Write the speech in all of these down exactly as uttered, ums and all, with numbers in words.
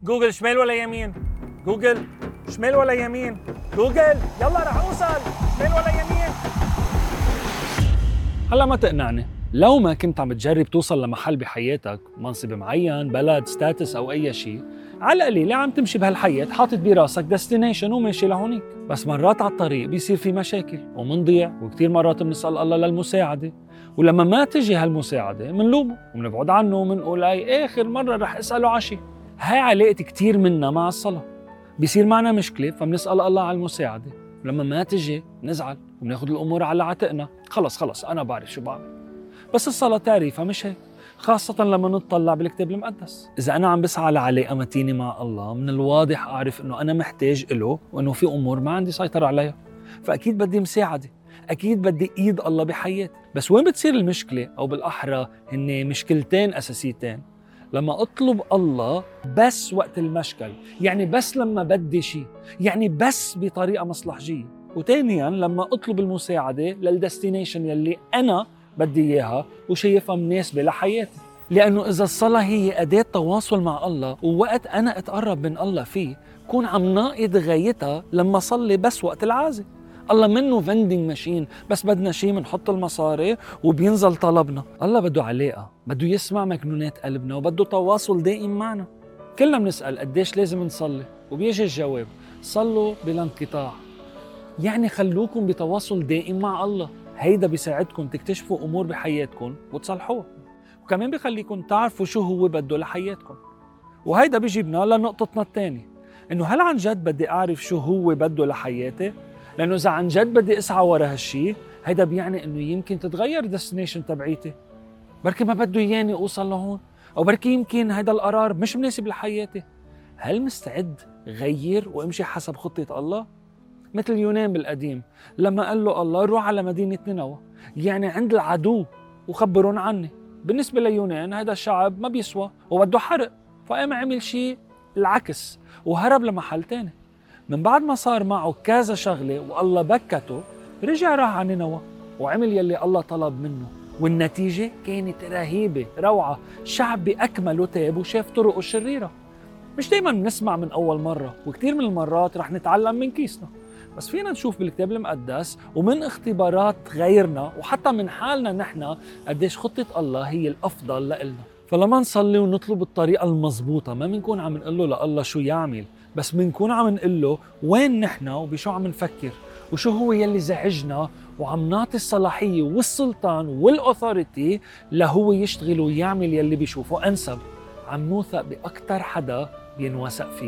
جوجل شمال ولا يمين؟ جوجل شمال ولا يمين؟ جوجل يلا رح اوصل، شمال ولا يمين؟ هلا ما تقنعني، لو ما كنت عم تجرب توصل لمحل بحياتك، منصب معين، بلد، ستاتس او اي شيء، على القليلة عم تمشي بهالحياة حاطط براسك ديستنيشن وماشي لهونيك. بس مرات على الطريق بيصير في مشاكل ومنضيع، وكتير مرات بنسأل الله للمساعدة، ولما ما تجي هالمساعدة منلومه ومنبعد عنه ومنقول هاي آخر مرة رح أسأله عشي. هاي علاقة كتير منا مع الصلاة، بيصير معنا مشكلة فبنسأل الله على المساعدة، ولما ما تجي نزعل وبناخد الأمور على عاتقنا، خلص خلص أنا بعرف شو بعمل. بس الصلاة تعريفها مش هيك، خاصة لما نطلع بالكتاب المقدس. إذا أنا عم بسعى لعلاقة متينة مع الله، من الواضح أعرف إنه أنا محتاج إله وإنه في أمور ما عندي سيطرة عليها، فأكيد بدي مساعدة، أكيد بدي إيد الله بحياتي. بس وين بتصير المشكلة، أو بالأحرى هن مشكلتين أساسيتين؟ لما أطلب الله بس وقت المشكل، يعني بس لما بدي شيء، يعني بس بطريقة مصلحجية. وثانياً لما أطلب المساعدة للدستينيشن يلي أنا بدي إياها وشايفها مناسبة لحياتي. لأنه إذا الصلاة هي أداة تواصل مع الله، ووقت أنا أتقرب من الله فيه كون عم ناقض غايتها لما صلي بس وقت العازة. الله منه فندنج ماشين، بس بدنا شيء منحط المصاري وبينزل طلبنا. الله بده علاقة، بده يسمع مكنونات قلبنا، وبده تواصل دائم معنا. كلنا بنسأل قديش لازم نصلي، وبيجي الجواب صلوا بلا انقطاع. يعني خلوكم بتواصل دائم مع الله، هيدا بيساعدكم تكتشفوا أمور بحياتكم وتصلحوها، وكمان بيخليكم تعرفوا شو هو بده لحياتكم. وهيدا بيجيبنا لنقطتنا الثانية، إنه هل عن جد بدي أعرف شو هو بده لحياتي؟ لأنه إذا عن جد بدي أسعى ورا هالشي، هيدا بيعني إنه يمكن تتغير ديستنيشن تبعيتي، بركي ما بده ياني أوصل لهون، أو بركي يمكن هيدا القرار مش مناسب لحياتي. هل مستعد غير وامشي حسب خطة الله؟ مثل يونان بالقديم لما قال له الله روح على مدينة نينوى، يعني عند العدو، وخبرون عني. بالنسبة ليونان هذا الشعب ما بيسوى وبده حرق، فقام عمل شيء العكس وهرب لمحل تاني. من بعد ما صار معه كذا شغلة والله بكته، رجع راح على نينوى وعمل يلي الله طلب منه، والنتيجة كانت رهيبة روعة. شعب بأكمله تاب وشاف طرقه الشريرة. مش دايما بنسمع من أول مرة، وكتير من المرات رح نتعلم من كيسنا، بس فينا نشوف بالكتاب المقدس ومن اختبارات غيرنا وحتى من حالنا نحن قديش خطة الله هي الأفضل لإلنا. فلما نصلي ونطلب الطريقة المضبوطة، ما بنكون عم نقول له لله شو يعمل، بس بنكون عم نقول له وين نحن وبشو عم نفكر وشو هو يلي زعجنا، وعم نعطي الصلاحية والسلطان والأثوريتي لهو يشتغل ويعمل يلي بيشوفه أنسب. عم نوثق بأكتر حدا بينوثق فيه.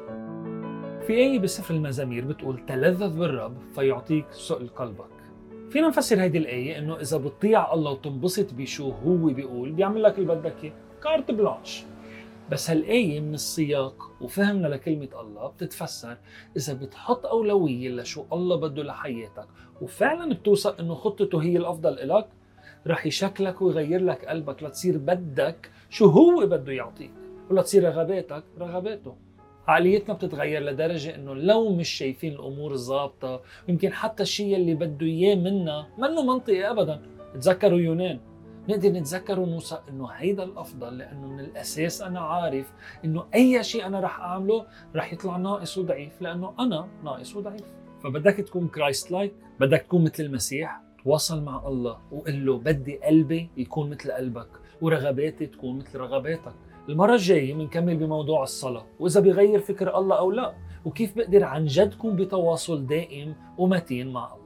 في آية بسفر المزامير بتقول تلذذ بالرب فيعطيك سؤل قلبك. فينا نفسر هيدي الآية إنه إذا بتطيع الله وتنبسط بشو هو بيقول بيعمل لك اللي بدك إياه، كارت بلانش. بس هالآية من السياق وفهمنا لكلمة الله بتتفسر إذا بتحط أولوية لشو الله بده لحياتك، وفعلا بتوثق إنه خطته هي الأفضل إلك، رح يشكلك ويغير لك قلبك لتصير بدك شو هو بده يعطيك، ولا تصير رغباتك رغباته. عقليتنا بتتغير لدرجة إنه لو مش شايفين الأمور الضابطة، يمكن حتى الشيء اللي بده إياه منا منه منطقي أبداً. تذكروا يونان، نقدر نتذكر ونوثق إنه هيدا الأفضل، لأنه من الأساس أنا عارف إنه أي شيء أنا رح أعمله رح يطلع ناقص وضعيف، لأنه أنا ناقص وضعيف. فبدك تكون كرايست لايك، بدك تكون مثل المسيح، تواصل مع الله وقل له بدي قلبي يكون مثل قلبك ورغباتي تكون مثل رغباتك. المرة الجاية منكمل بموضوع الصلاة، وإذا بيغير فكر الله أو لا، وكيف بقدر عن جد كون بتواصل دائم ومتين مع الله.